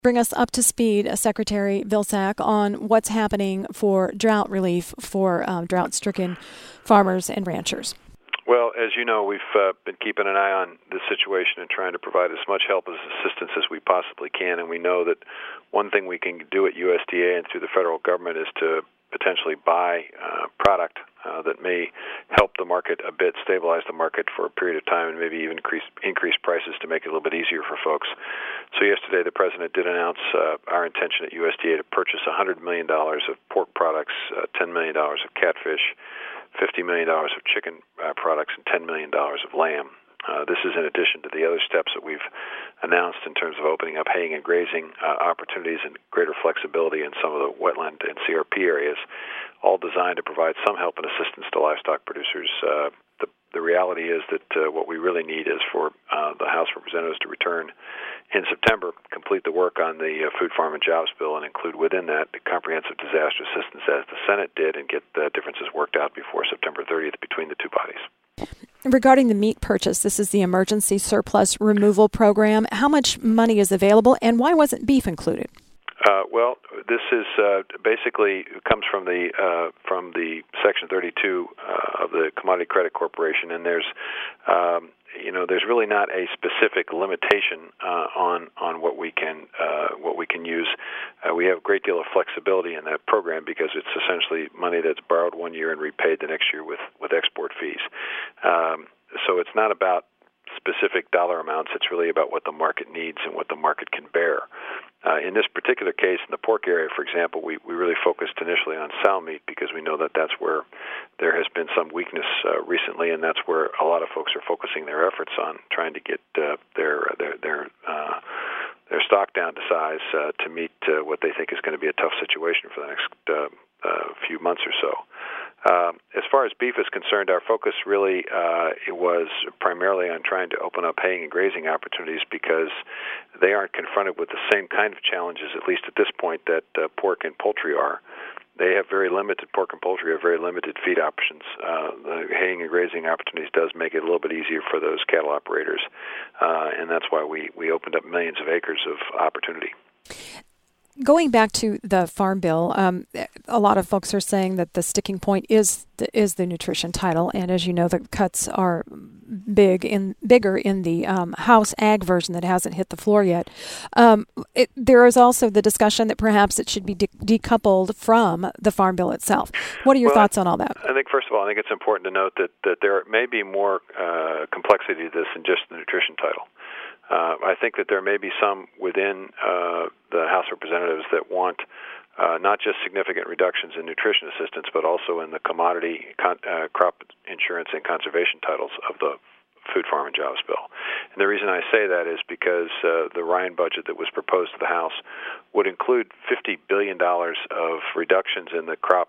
Bring us up to speed, Secretary Vilsack, on what's happening for drought relief for drought-stricken farmers and ranchers. Well, as you know, we've been keeping an eye on this situation and trying to provide as much help as assistance as we possibly can. And we know that one thing we can do at USDA and through the federal government is to potentially buy product that may help the market a bit, stabilize the market for a period of time, and maybe even increase prices to make it a little bit easier for folks. So yesterday the President did announce our intention at USDA to purchase $100 million of pork products, $10 million of catfish, $50 million of chicken products, and $10 million of lamb. This is in addition to the other steps that we've announced in terms of opening up haying and grazing opportunities and greater flexibility in some of the wetland and CRP areas, all designed to provide some help and assistance to livestock producers. The reality is that what we really need is for the House of Representatives to return in September, complete the work on the Food, Farm, and Jobs bill, and include within that the comprehensive disaster assistance as the Senate did, and get the differences worked out before September 30th between the two bodies. Regarding the meat purchase, this is the Emergency Surplus Removal Program. How much money is available, and why wasn't beef included? Well, this is basically comes from the Section 32 of the Commodity Credit Corporation, and there's really not a specific limitation on what we can use. We have a great deal of flexibility in that program because it's essentially money that's borrowed one year and repaid the next year with export fees. So it's not about specific dollar amounts. It's really about what the market needs and what the market can bear. In this particular case, in the pork area, for example, we really focused initially on sow meat because we know that that's where there has been some weakness recently, and that's where a lot of folks are focusing their efforts on trying to get their stock down to size to meet what they think is going to be a tough situation for the next few months or so. As far as beef is concerned, our focus really it was primarily on trying to open up haying and grazing opportunities because they aren't confronted with the same kind of challenges, at least at this point, that pork and poultry are. They have very limited, pork and poultry have very limited feed options. The haying and grazing opportunities does make it a little bit easier for those cattle operators, and that's why we opened up millions of acres of opportunity. Going back to the Farm Bill, a lot of folks are saying that the sticking point is the nutrition title, and as you know, the cuts are bigger in the House Ag version that hasn't hit the floor yet. There is also the discussion that perhaps it should be decoupled from the Farm Bill itself. What are your thoughts on all that? I think, first of all, I think it's important to note that there may be more complexity to this than just the nutrition title. I think that there may be some within the House of Representatives that want not just significant reductions in nutrition assistance, but also in the commodity, crop insurance, and conservation titles of the Food, Farm, and Jobs bill. And the reason I say that is because the Ryan budget that was proposed to the House would include $50 billion of reductions in the crop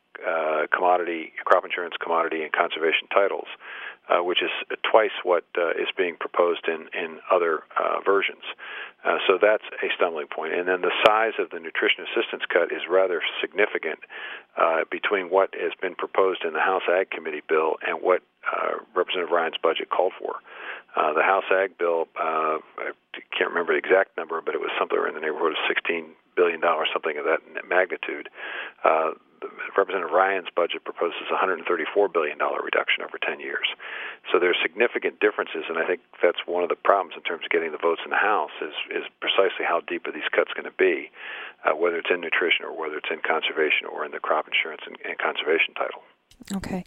insurance, commodity, and conservation titles, which is twice what is being proposed in other versions. So that's a stumbling point. And then the size of the nutrition assistance cut is rather significant between what has been proposed in the House Ag Committee bill and what Representative Ryan's budget called for. The House Ag bill, I can't remember the exact number, but it was somewhere in the neighborhood of $16 billion, something of that magnitude. Representative Ryan's budget proposes a $134 billion reduction over 10 years. So there's significant differences, and I think that's one of the problems in terms of getting the votes in the House is precisely how deep are these cuts going to be, whether it's in nutrition or whether it's in conservation or in the crop insurance and conservation title. Okay.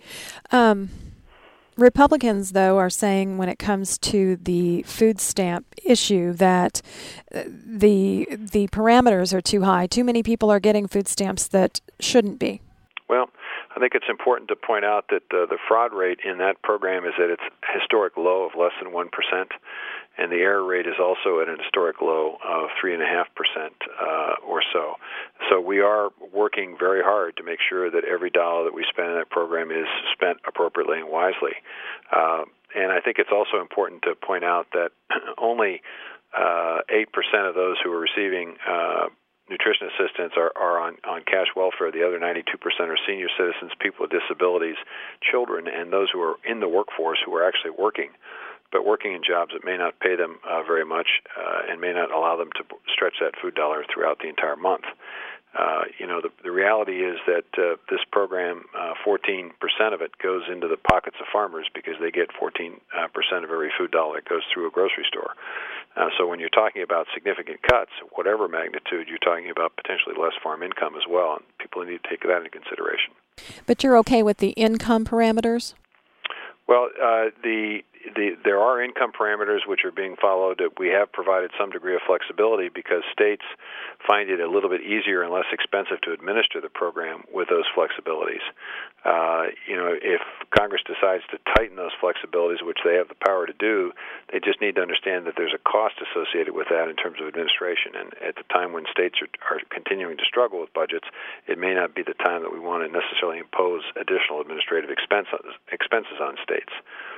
Republicans, though, are saying when it comes to the food stamp issue that the parameters are too high. Too many people are getting food stamps that shouldn't be. Well, I think it's important to point out that the fraud rate in that program is at its historic low of less than 1%, and the error rate is also at an historic low of 3.5% or so. So we are working very hard to make sure that every dollar that we spend in that program is spent appropriately and wisely. And I think it's also important to point out that only 8% of those who are receiving nutrition assistance are on cash welfare. The other 92% are senior citizens, people with disabilities, children, and those who are in the workforce who are actually working. but working in jobs that may not pay them very much and may not allow them to stretch that food dollar throughout the entire month. The reality is that this program, 14% of it goes into the pockets of farmers because they get 14% of every food dollar that goes through a grocery store. So when you're talking about significant cuts, whatever magnitude, you're talking about potentially less farm income as well, and people need to take that into consideration. But you're okay with the income parameters? Well, there are income parameters which are being followed. We have provided some degree of flexibility because states find it a little bit easier and less expensive to administer the program with those flexibilities. If Congress decides to tighten those flexibilities, which they have the power to do, they just need to understand that there's a cost associated with that in terms of administration. And at the time when states are continuing to struggle with budgets, it may not be the time that we want to necessarily impose additional administrative expenses on states.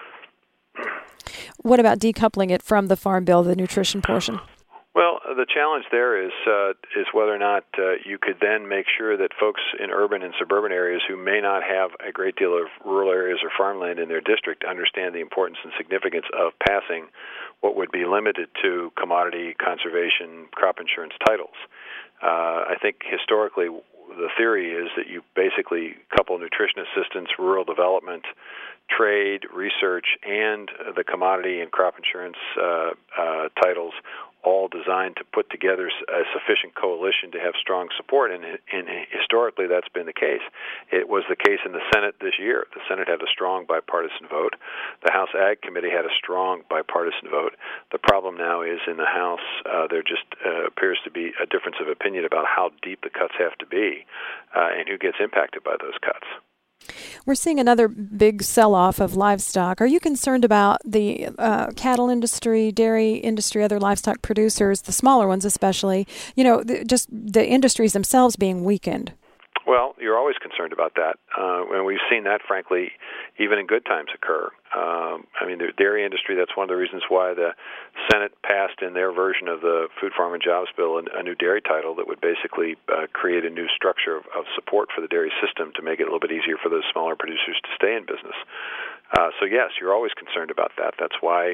What about decoupling it from the Farm Bill, the nutrition portion? Well, the challenge there is whether or not you could then make sure that folks in urban and suburban areas who may not have a great deal of rural areas or farmland in their district understand the importance and significance of passing what would be limited to commodity conservation crop insurance titles. I think historically the theory is that you basically couple nutrition assistance, rural development, trade, research, and the commodity and crop insurance titles, all designed to put together a sufficient coalition to have strong support, and historically that's been the case. It was the case in the Senate this year. The Senate had a strong bipartisan vote. The House Ag Committee had a strong bipartisan vote. The problem now is in the House there just appears to be a difference of opinion about how deep the cuts have to be and who gets impacted by those cuts. We're seeing another big sell-off of livestock. Are you concerned about the cattle industry, dairy industry, other livestock producers, the smaller ones especially, just the industries themselves being weakened? Well, you're always concerned about that. And we've seen that, frankly, even in good times occur. The dairy industry, that's one of the reasons why the Senate passed in their version of the Food, Farm, and Jobs Bill a new dairy title that would basically create a new structure of support for the dairy system to make it a little bit easier for those smaller producers to stay in business. So, yes, you're always concerned about that. That's why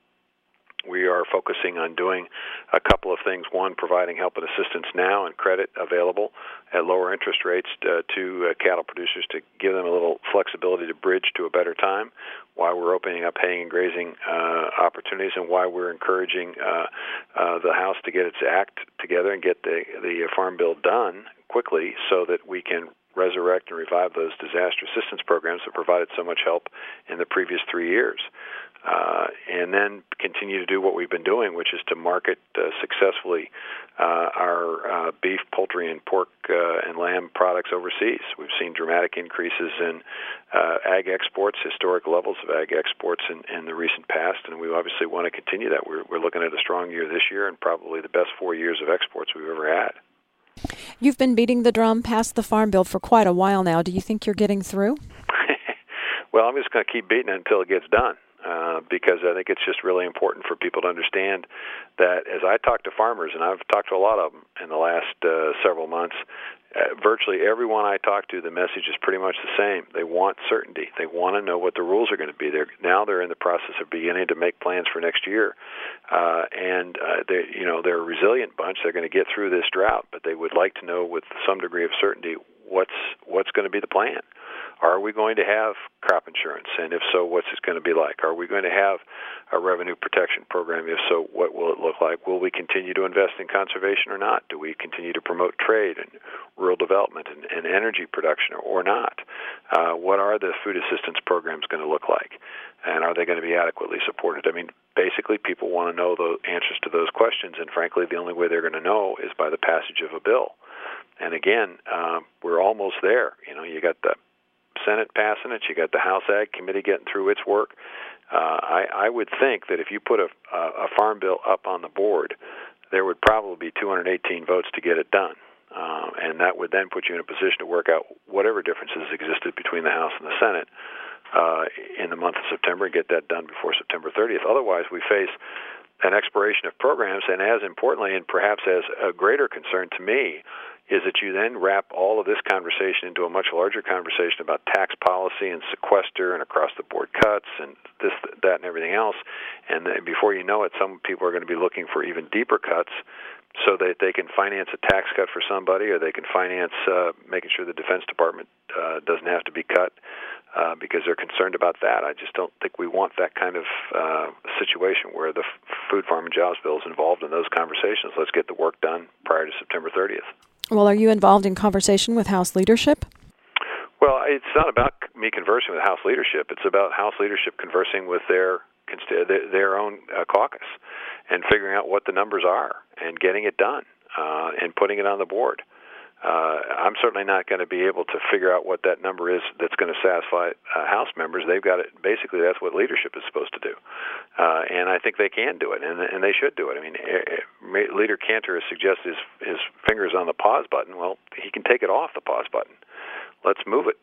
we are focusing on doing a couple of things. One, providing help and assistance now and credit available at lower interest rates to cattle producers to give them a little flexibility to bridge to a better time, why we're opening up haying and grazing opportunities, and why we're encouraging the House to get its act together and get the Farm Bill done quickly so that we can resurrect and revive those disaster assistance programs that provided so much help in the previous 3 years. And then continue to do what we've been doing, which is to market successfully our beef, poultry, and pork and lamb products overseas. We've seen dramatic increases in ag exports, historic levels of ag exports in the recent past, and we obviously want to continue that. We're looking at a strong year this year and probably the best 4 years of exports we've ever had. You've been beating the drum past the Farm Bill for quite a while now. Do you think you're getting through? Well, I'm just going to keep beating it until it gets done. Because I think it's just really important for people to understand that as I talk to farmers, and I've talked to a lot of them in the last several months, virtually everyone I talk to, the message is pretty much the same. They want certainty. They want to know what the rules are going to be. They're in the process of beginning to make plans for next year, and they're a resilient bunch. They're going to get through this drought, but they would like to know with some degree of certainty what's going to be the plan. Are we going to have crop insurance? And if so, what's it going to be like? Are we going to have a revenue protection program? If so, what will it look like? Will we continue to invest in conservation or not? Do we continue to promote trade and rural development and energy production or not? What are the food assistance programs going to look like? And are they going to be adequately supported? Basically, people want to know the answers to those questions, and frankly, the only way they're going to know is by the passage of a bill. And again, we're almost there. You got the Senate passing it. You got the House Ag Committee getting through its work. I would think that if you put a farm bill up on the board, there would probably be 218 votes to get it done. And that would then put you in a position to work out whatever differences existed between the House and the Senate in the month of September and get that done before September 30th. Otherwise, we face an expiration of programs, and as importantly, and perhaps as a greater concern to me, is that you then wrap all of this conversation into a much larger conversation about tax policy and sequester and across-the-board cuts and this, that, and everything else. And then before you know it, some people are going to be looking for even deeper cuts so that they can finance a tax cut for somebody, or they can finance making sure the Defense Department doesn't have to be cut because they're concerned about that. I just don't think we want that kind of situation where the Food, Farm, and Jobs Bill is involved in those conversations. Let's get the work done prior to September 30th. Well, are you involved in conversation with House leadership? Well, it's not about me conversing with House leadership. It's about House leadership conversing with their own caucus and figuring out what the numbers are and getting it done and putting it on the board. I'm certainly not going to be able to figure out what that number is that's going to satisfy House members. They've got it. Basically, that's what leadership is supposed to do, and I think they can do it, and they should do it. I mean, Leader Cantor has suggested his fingers on the pause button. Well, he can take it off the pause button. Let's move it.